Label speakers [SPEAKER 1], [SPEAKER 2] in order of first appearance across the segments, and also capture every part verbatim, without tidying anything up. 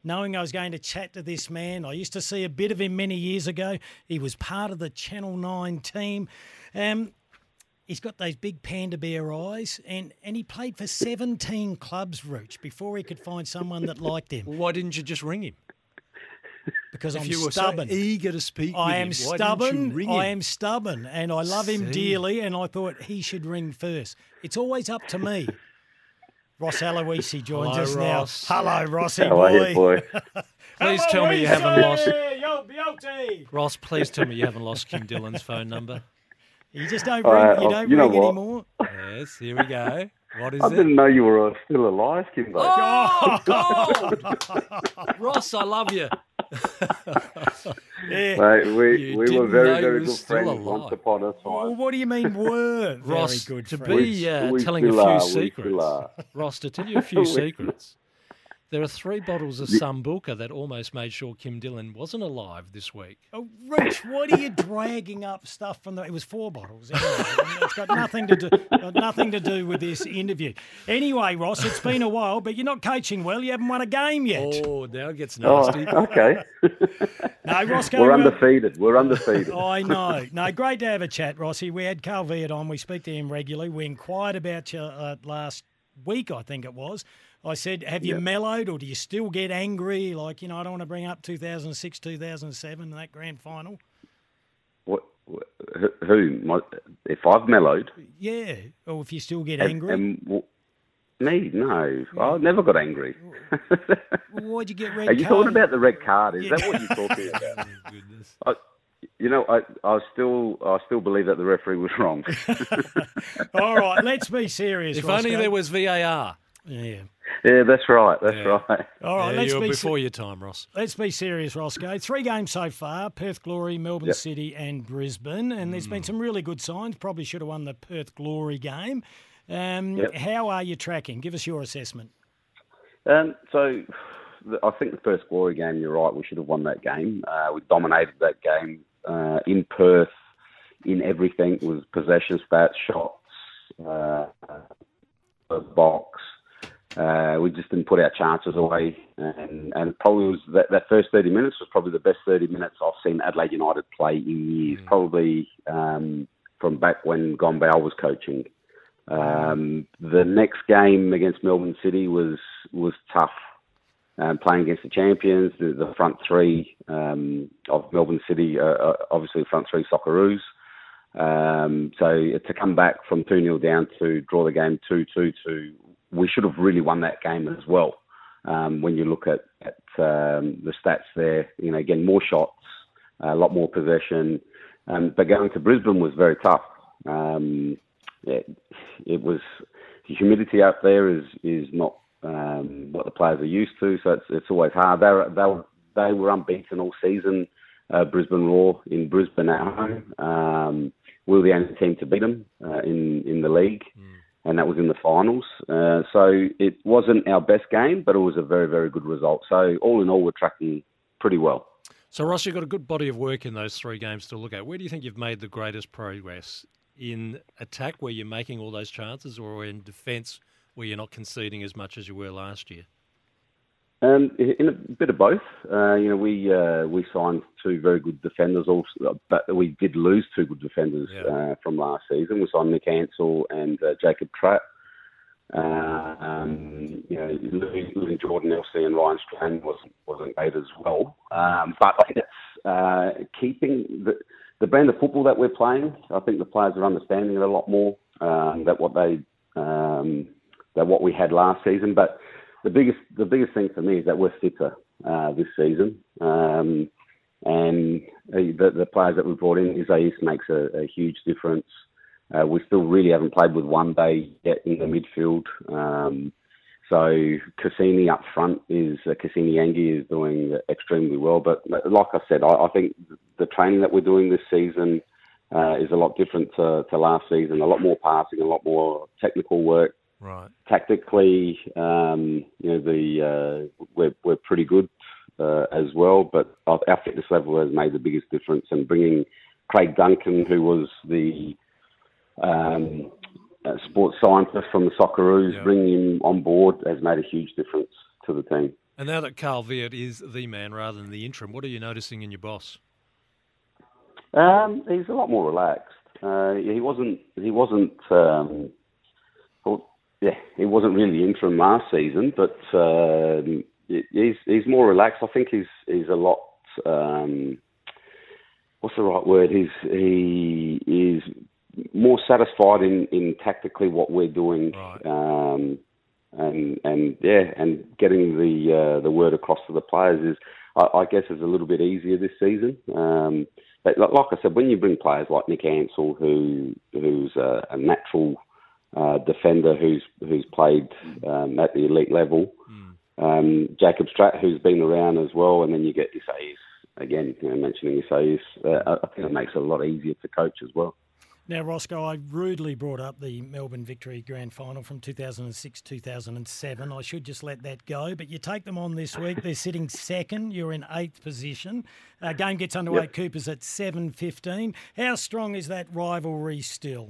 [SPEAKER 1] knowing I was going to chat to this man. I used to see a bit of him many years ago. He was part of the Channel nine team. Um, he's got those big panda bear eyes, and, and he played for seventeen clubs, Rooch, before he could find someone that liked him.
[SPEAKER 2] Why didn't you just ring him?
[SPEAKER 1] Because
[SPEAKER 2] if
[SPEAKER 1] I'm
[SPEAKER 2] you were
[SPEAKER 1] stubborn.
[SPEAKER 2] so eager to speak with
[SPEAKER 1] I
[SPEAKER 2] him,
[SPEAKER 1] am
[SPEAKER 2] why
[SPEAKER 1] stubborn.
[SPEAKER 2] didn't you ring him?
[SPEAKER 1] I am stubborn, and I love him
[SPEAKER 2] See.
[SPEAKER 1] dearly, and I thought he should ring first. It's always up to me. Ross Aloisi joins
[SPEAKER 2] Hello,
[SPEAKER 1] us
[SPEAKER 2] Ross.
[SPEAKER 1] now. Hello, Rossi
[SPEAKER 3] How are you,
[SPEAKER 1] boy.
[SPEAKER 3] boy?
[SPEAKER 2] Please tell me you haven't lost.
[SPEAKER 1] Yo, beauty.
[SPEAKER 2] Ross, please tell me you haven't lost Kim Dillon's phone number.
[SPEAKER 1] You just don't
[SPEAKER 3] Uh,
[SPEAKER 1] ring. You
[SPEAKER 3] uh,
[SPEAKER 1] don't
[SPEAKER 3] you know
[SPEAKER 1] ring
[SPEAKER 3] what?
[SPEAKER 1] anymore.
[SPEAKER 2] Yes, here we go. What is
[SPEAKER 3] I
[SPEAKER 2] it?
[SPEAKER 3] didn't know you were uh, still alive, Kimbo.
[SPEAKER 2] Oh, God! Ross, I love you.
[SPEAKER 1] Yeah.
[SPEAKER 3] Mate, we
[SPEAKER 2] You
[SPEAKER 3] we were
[SPEAKER 2] didn't
[SPEAKER 3] very,
[SPEAKER 2] know
[SPEAKER 3] very
[SPEAKER 2] you
[SPEAKER 3] good
[SPEAKER 2] were still
[SPEAKER 3] friends
[SPEAKER 2] alive.
[SPEAKER 3] once upon a
[SPEAKER 1] Well,
[SPEAKER 3] time.
[SPEAKER 1] what do you mean were
[SPEAKER 2] Ross,
[SPEAKER 1] very good
[SPEAKER 2] to
[SPEAKER 1] friends?
[SPEAKER 2] be uh,
[SPEAKER 3] We
[SPEAKER 2] telling a
[SPEAKER 3] still
[SPEAKER 2] few
[SPEAKER 3] are, we
[SPEAKER 2] secrets.
[SPEAKER 3] still are.
[SPEAKER 2] Ross, to tell you a few
[SPEAKER 3] We-
[SPEAKER 2] secrets. There are three bottles of Sambuca that almost made sure Kim Dillon wasn't alive this week.
[SPEAKER 1] Oh, Rich, what are you dragging up stuff from the? It was four bottles. Anyway. I mean, it's got nothing to do, got nothing to do with this interview. Anyway, Ross, it's been a while, but you're not coaching well. You haven't won a game yet.
[SPEAKER 2] Oh, now it gets
[SPEAKER 3] Oh,
[SPEAKER 2] nasty.
[SPEAKER 3] okay.
[SPEAKER 1] No, Roscoe.
[SPEAKER 3] We're
[SPEAKER 1] uh,
[SPEAKER 3] undefeated. We're undefeated.
[SPEAKER 1] I know. No, great to have a chat, Rossi. We had Carl Viet on. We speak to him regularly. We inquired about you uh, last week, I think it was. I said, have you
[SPEAKER 3] Yep.
[SPEAKER 1] mellowed, or do you still get angry? Like, you know, I don't want to bring up two thousand six, two thousand seven, that grand final.
[SPEAKER 3] What, what, who? My, if I've mellowed?
[SPEAKER 1] Yeah. Or if you still get
[SPEAKER 3] and-
[SPEAKER 1] angry.
[SPEAKER 3] and w- me? No. I never got angry.
[SPEAKER 1] Well, why'd you get red
[SPEAKER 3] Are you
[SPEAKER 1] card?
[SPEAKER 3] talking about the red card? Is
[SPEAKER 1] Yeah.
[SPEAKER 3] that what you're talking about?
[SPEAKER 2] Oh, goodness.
[SPEAKER 3] I, you know, I, I still, I still believe that the referee was wrong.
[SPEAKER 1] All right, let's be serious,
[SPEAKER 2] If
[SPEAKER 1] Roscoe.
[SPEAKER 2] only there was V A R.
[SPEAKER 1] Yeah.
[SPEAKER 3] Yeah, that's right. That's
[SPEAKER 2] Yeah.
[SPEAKER 3] right.
[SPEAKER 1] All right,
[SPEAKER 2] Yeah,
[SPEAKER 1] let's
[SPEAKER 2] you're
[SPEAKER 1] be
[SPEAKER 2] before your time, Ross.
[SPEAKER 1] Let's be serious, Roscoe. Three games so far, Perth Glory, Melbourne
[SPEAKER 3] Yep.
[SPEAKER 1] City and Brisbane. And there's been some really good signs. Probably should have won the Perth Glory game. Um,
[SPEAKER 3] Yep.
[SPEAKER 1] How are you tracking? Give us your assessment.
[SPEAKER 3] Um, so, the- I think the first Glory game, you're right, we should have won that game. Uh, we dominated that game uh, in Perth, in everything. It was possession stats, shots, uh, uh, box. Uh, we just didn't put our chances away. And, and probably was that, that first thirty minutes was probably the best thirty minutes I've seen Adelaide United play in years, probably um, from back when Gombau was coaching. Um, the next game against Melbourne City was was tough. Um, playing against the champions, the, the front three um, of Melbourne City, uh, uh, obviously the front three Socceroos. Um, so to come back from two nil down to draw the game two two to, we should have really won that game as well. Um, when you look at, at um, the stats there, you know, again, more shots, a lot more possession. Um, but going to Brisbane was very tough. Um, it, it was, the humidity out there is, is not um, what the players are used to, so it's, it's always hard. They were, they were, they were unbeaten all season, uh, Brisbane Roar in Brisbane at home. Um, we were the only team to beat them uh, in, in the league. Mm. And that was in the finals. Uh, so it wasn't our best game, but it was a very, very good result. So all in all, we're tracking pretty well.
[SPEAKER 2] So, Ross, you've got a good body of work in those three games to look at. Where do you think you've made the greatest progress? In attack, where you're making all those chances, or in defence, where you're not conceding as much as you were last year?
[SPEAKER 3] Um, in a bit of both. Uh, you know, we uh, we signed two very good defenders, also, but we did lose two good defenders
[SPEAKER 2] yeah.
[SPEAKER 3] uh, from last season. We signed Nick Ansell and uh, Jacob Trapp. Uh, um, you know, losing Jordan Elsey and Ryan Strand wasn't wasn't great as well. Um, but I think it's uh, keeping the the brand of football that we're playing. I think the players are understanding it a lot more um, that what they um, that what we had last season, but. The biggest, the biggest thing for me is that we're fitter uh, this season, um, and the, the players that we brought in, Isaias makes a, a huge difference. Uh, we still really haven't played with one day yet in the midfield, um, so Cassini up front is uh, Cassini Yangi is doing extremely well. But like I said, I, I think the training that we're doing this season uh, is a lot different to, to last season. A lot more passing, a lot more technical work.
[SPEAKER 2] Right.
[SPEAKER 3] Tactically, um, you know, the uh, we're we're pretty good uh, as well, but our fitness level has made the biggest difference. And bringing Craig Duncan, who was the um, uh, sports scientist from the Socceroos,
[SPEAKER 2] yeah.
[SPEAKER 3] bringing him on board has made a huge difference to the team.
[SPEAKER 2] And now that Carl Viet is the man rather than the interim, what are you noticing in your boss?
[SPEAKER 3] Um, he's a lot more relaxed. Uh, he wasn't. He wasn't. Um, well, yeah, he wasn't really interim last season, but um, he's he's more relaxed. I think he's he's a lot. Um, what's the right word? He's he is more satisfied in, in tactically what we're doing.
[SPEAKER 2] Right.
[SPEAKER 3] Um, and and yeah, and getting the uh, the word across to the players is, I, I guess, is a little bit easier this season. Um, but like I said, when you bring players like Nick Ansell, who who's a, a natural uh, defender, who's who's played um, at the elite level, mm. um, Jacob Stratt, who's been around as well, and then you get Isaias again, you know, mentioning Isaias, uh, I think it makes it a lot easier to coach as well.
[SPEAKER 1] Now, Roscoe, I rudely brought up the Melbourne Victory Grand Final from two thousand six two thousand seven. I should just let that go. But you take them on this week. They're sitting second. You're in eighth position. Uh, game gets underway at Coopers at seven fifteen. How strong is that rivalry still?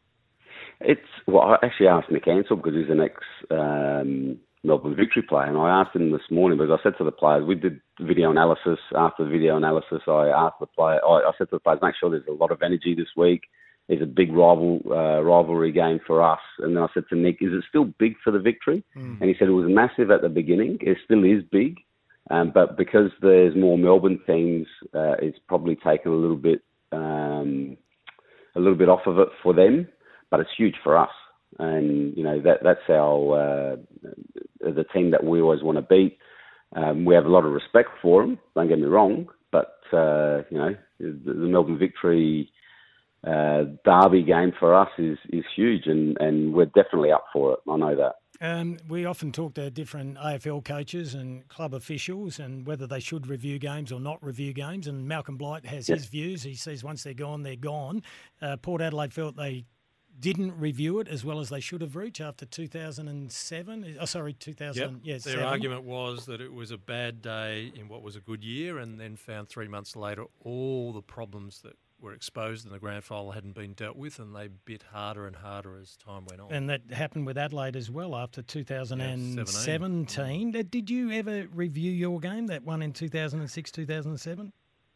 [SPEAKER 3] It's well, I actually asked Nick Ansell because he's an ex um, Melbourne Victory player, and I asked him this morning because I said to the players, we did video analysis. After the video analysis, I asked the player, I, I said to the players, make sure there's a lot of energy this week. It's a big rival uh, rivalry game for us. And then I said to Nick, is it still big for the Victory? Mm. And he said it was massive at the beginning. It still is big. Um, but because there's more Melbourne teams, uh, it's probably taken a little bit um, a little bit off of it for them. But it's huge for us. And, you know, that that's our uh, the team that we always want to beat. Um, we have a lot of respect for them, don't get me wrong. But, uh, you know, the, the Melbourne Victory Uh, derby game for us is, is huge, and, and we're definitely up for it. I know that.
[SPEAKER 1] Um, we often talk to different A F L coaches and club officials and whether they should review games or not review games, and Malcolm Blight has yeah. his views. He says once they're gone, they're gone. Uh, Port Adelaide felt they didn't review it as well as they should have reached after two thousand seven. Oh, sorry, two thousand.
[SPEAKER 2] Yep.
[SPEAKER 1] Yeah,
[SPEAKER 2] Their
[SPEAKER 1] seven.
[SPEAKER 2] argument was that it was a bad day in what was a good year, and then found three months later all the problems that were exposed in the grand final hadn't been dealt with, and they bit harder and harder as time went on.
[SPEAKER 1] And that happened with Adelaide as well after two thousand seventeen.
[SPEAKER 2] Yeah,
[SPEAKER 1] Did you ever review your game, that one in two thousand six, two thousand seven?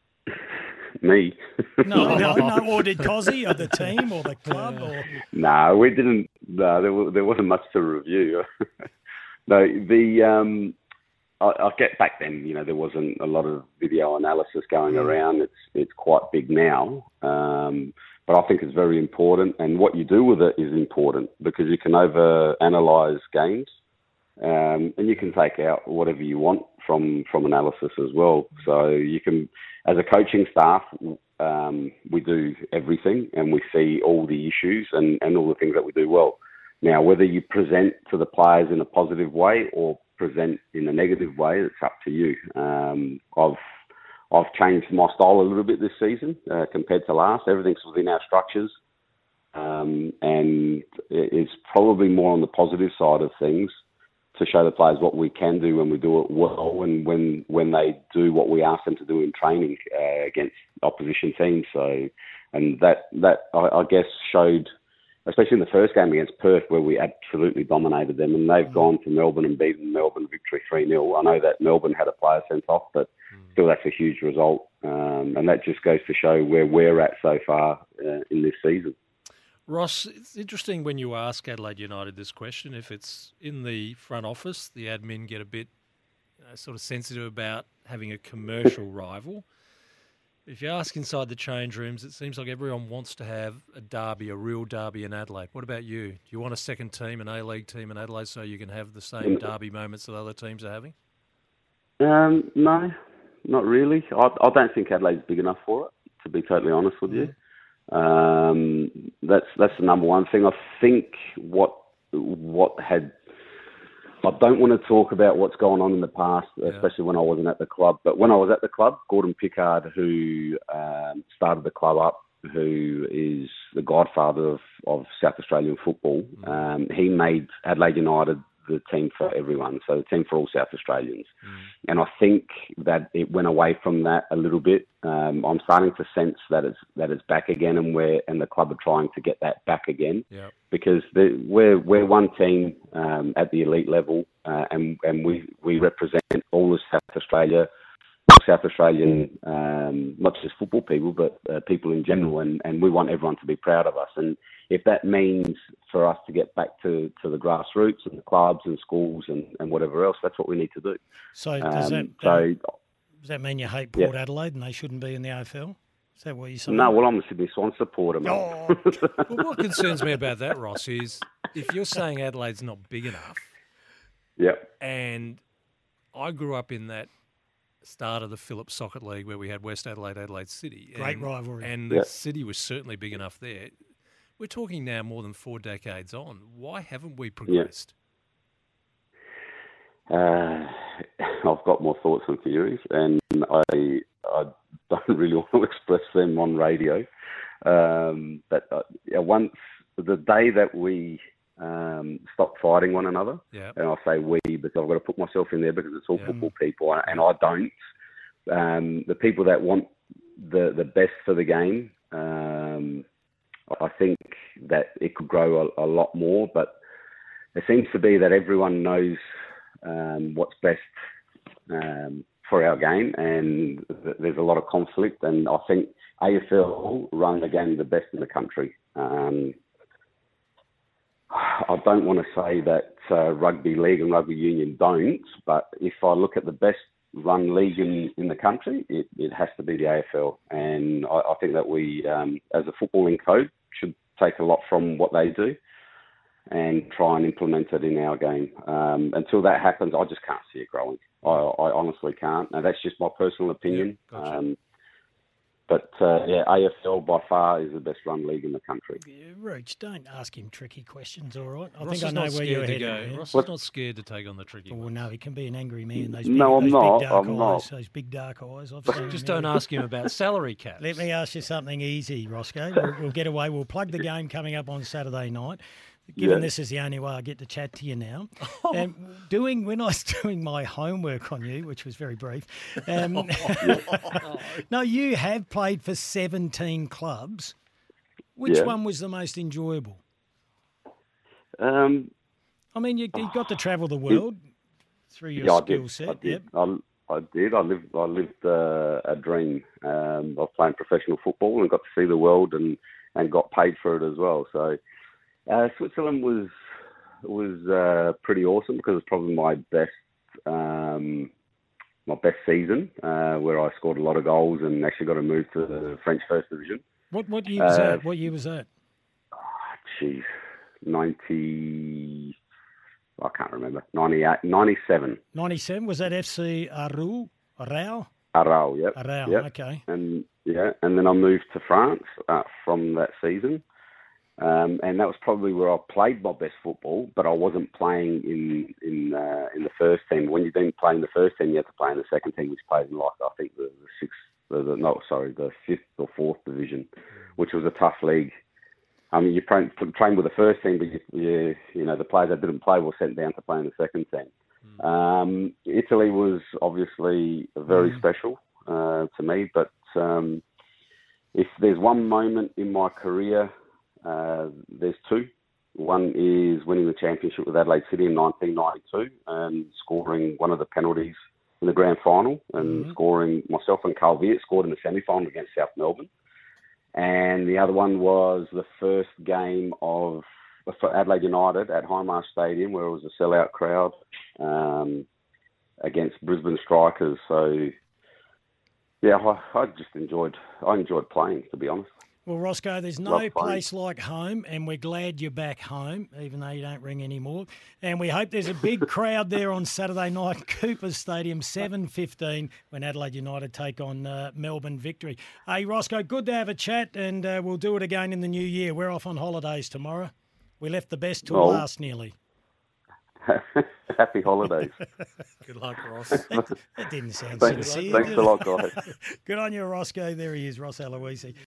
[SPEAKER 3] Me?
[SPEAKER 1] No, no, no. Or did Cozzy or the team or the club? Or
[SPEAKER 3] No, we didn't. No, there, there wasn't much to review. No, the... Um, I, I get back then, you know, there wasn't a lot of video analysis going mm. around. It's it's quite big now, um, but I think it's very important. And what you do with it is important because you can over-analyse games, um, and you can take out whatever you want from, from analysis as well. So you can, as a coaching staff, um, we do everything and we see all the issues and, and all the things that we do well. Now, whether you present to the players in a positive way or present in a negative way, it's up to you. Um, I've I've changed my style a little bit this season uh, compared to last. Everything's within our structures, um, and it's probably more on the positive side of things to show the players what we can do when we do it well, and when when they do what we ask them to do in training uh, against opposition teams. So, and that that I, I guess showed, especially in the first game against Perth, where we absolutely dominated them, and they've gone to Melbourne and beaten Melbourne Victory three nil. I know that Melbourne had a player sent off, but still that's a huge result. Um, and that just goes to show where we're at so far uh, in this season.
[SPEAKER 2] Ross, it's interesting when you ask Adelaide United this question, if it's in the front office, the admin get a bit you know, sort of sensitive about having a commercial rival. If you ask inside the change rooms, it seems like everyone wants to have a derby, a real derby in Adelaide. What about you? Do you want a second team, an A-League team in Adelaide, so you can have the same derby moments that other teams are having?
[SPEAKER 3] Um, no, not really. I, I don't think Adelaide's big enough for it, to be totally honest with you. Um, that's that's the number one thing. I think what what had... I don't want to talk about what's going on in the past, yeah. especially when I wasn't at the club. But when I was at the club, Gordon Pickard, who um, started the club up, who is the godfather of, of South Australian football, mm. um, he made Adelaide United the team for everyone, so the team for all South Australians. Mm. And I think that it went away from that a little bit. Um, I'm starting to sense that it's that it's back again, and we're and the club are trying to get that back again.
[SPEAKER 2] Yep.
[SPEAKER 3] Because the, we're we're one team um, at the elite level, uh, and and we we represent all of South Australia. South Australian, um, not just football people, but uh, people in general, and, and we want everyone to be proud of us. And if that means for us to get back to, to the grassroots and the clubs and schools and, and whatever else, that's what we need to do.
[SPEAKER 1] So does
[SPEAKER 3] um,
[SPEAKER 1] that
[SPEAKER 3] so,
[SPEAKER 1] does that mean you hate Port
[SPEAKER 3] yeah.
[SPEAKER 1] Adelaide and they shouldn't be in the A F L? Is that what you're saying?
[SPEAKER 3] No, well, I'm a Sydney Swans supporter, mate.
[SPEAKER 1] Oh.
[SPEAKER 2] Well, what concerns me about that, Ross, is if you're saying Adelaide's not big enough,
[SPEAKER 3] yep.
[SPEAKER 2] and I grew up in that start of the Phillips Socket League where we had West Adelaide, Adelaide City.
[SPEAKER 1] Great
[SPEAKER 2] and,
[SPEAKER 1] rivalry.
[SPEAKER 2] And
[SPEAKER 3] yep.
[SPEAKER 2] the city was certainly big enough there. We're talking now more than four decades on. Why haven't we progressed?
[SPEAKER 3] Yep. Uh, I've got more thoughts and theories, and I I don't really want to express them on radio. Um, but uh, once, the day that we um, stop fighting one another,
[SPEAKER 2] yep.
[SPEAKER 3] and I say we because I've got to put myself in there because it's all
[SPEAKER 2] yep.
[SPEAKER 3] football people, and I don't. Um, the people that want the, the best for the game, um, I think that it could grow a, a lot more, but it seems to be that everyone knows um, what's best um, for our game, and th- there's a lot of conflict, and I think A F L run the game the best in the country. Um, I don't want to say that uh, rugby league and rugby union don't, but if I look at the best run league in, in the country, it, it has to be the A F L. And I, I think that we, um, as a footballing code, should take a lot from what they do and try and implement it in our game. Um, until that happens, I just can't see it growing. I, I honestly can't. Now, that's just my personal opinion.
[SPEAKER 2] Yeah, gotcha.
[SPEAKER 3] um, But, uh, yeah, A F L by far is the best run league in the country.
[SPEAKER 1] Yeah, Rooch, don't ask him tricky questions, all right? I
[SPEAKER 2] Ross
[SPEAKER 1] think I know
[SPEAKER 2] not
[SPEAKER 1] where you're
[SPEAKER 2] scared to
[SPEAKER 1] heading.
[SPEAKER 2] go.
[SPEAKER 1] Yeah?
[SPEAKER 2] Ross
[SPEAKER 3] What?
[SPEAKER 2] is not scared to take on the tricky
[SPEAKER 1] Oh,
[SPEAKER 2] one.
[SPEAKER 1] no, he can be an angry man. Those big,
[SPEAKER 3] No, I'm
[SPEAKER 1] those
[SPEAKER 3] not.
[SPEAKER 1] big dark
[SPEAKER 3] I'm
[SPEAKER 1] eyes,
[SPEAKER 3] not.
[SPEAKER 1] those big dark eyes. I've seen
[SPEAKER 2] Just
[SPEAKER 1] them
[SPEAKER 2] don't
[SPEAKER 1] there.
[SPEAKER 2] ask him about salary caps.
[SPEAKER 1] Let me ask you something easy, Roscoe. We'll, we'll get away. We'll plug the game coming up on Saturday night. Given
[SPEAKER 3] Yeah.
[SPEAKER 1] this is the only way I get to chat to you now, um, doing when I was doing my homework on you, which was very brief. Um, no, you have played for seventeen clubs. Which
[SPEAKER 3] Yeah.
[SPEAKER 1] one was the most enjoyable?
[SPEAKER 3] Um,
[SPEAKER 1] I mean, you, you got to travel the world through your
[SPEAKER 3] yeah, I
[SPEAKER 1] skill
[SPEAKER 3] did.
[SPEAKER 1] set.
[SPEAKER 3] I did.
[SPEAKER 1] Yep.
[SPEAKER 3] I, I did. I lived. I lived uh, a dream um, of playing professional football and got to see the world and, and got paid for it as well. So uh, Switzerland was was uh, pretty awesome because it's probably my best um, my best season uh, where I scored a lot of goals and actually got to move to the French First Division.
[SPEAKER 1] What what year was
[SPEAKER 3] Uh,
[SPEAKER 1] that? What year was that?
[SPEAKER 3] Jeez, ninety. I can't remember. ninety-eight, ninety-seven.
[SPEAKER 1] ninety-seven. Was that F C Arau? Arau?
[SPEAKER 3] Arau, yep.
[SPEAKER 1] Arau.
[SPEAKER 3] yep.
[SPEAKER 1] Okay.
[SPEAKER 3] And yeah, and then I moved to France uh, from that season, um, and that was probably where I played my best football. But I wasn't playing in in uh, in the first team. When you didn't play in the first team, you had to play in the second team, which played in like I think the, the sixth, the, the, no, sorry, the fifth or fourth division, which was a tough league. I mean, you train, train with the first team, but you, you, you know the players that didn't play were sent down to play in the second team. Mm. Um, Italy was obviously very mm. special uh, to me, but um, if there's one moment in my career, uh, there's two. One is winning the championship with Adelaide City in nineteen ninety-two and scoring one of the penalties in the grand final, and mm. scoring myself and Carl Viet scored in the semi-final against South Melbourne. And the other one was the first game of for Adelaide United at Highmarsh Stadium, where it was a sellout crowd um, against Brisbane Strikers. So, yeah, I, I just enjoyed. I enjoyed playing, to be honest.
[SPEAKER 1] Well, Roscoe, there's no place like home, and we're glad you're back home, even though you don't ring anymore. And we hope there's a big crowd there on Saturday night, Cooper Stadium, seven fifteen, when Adelaide United take on uh, Melbourne Victory. Hey, Roscoe, good to have a chat, and uh, we'll do it again in the new year. We're off on holidays tomorrow. We left the best till
[SPEAKER 3] oh.
[SPEAKER 1] last, nearly.
[SPEAKER 3] Happy holidays.
[SPEAKER 2] Good luck, Ross.
[SPEAKER 1] That, that didn't sound
[SPEAKER 3] thanks,
[SPEAKER 1] sincere.
[SPEAKER 3] Thanks a lot, guys.
[SPEAKER 1] Good on you, Roscoe. There he is, Ross Aloisi.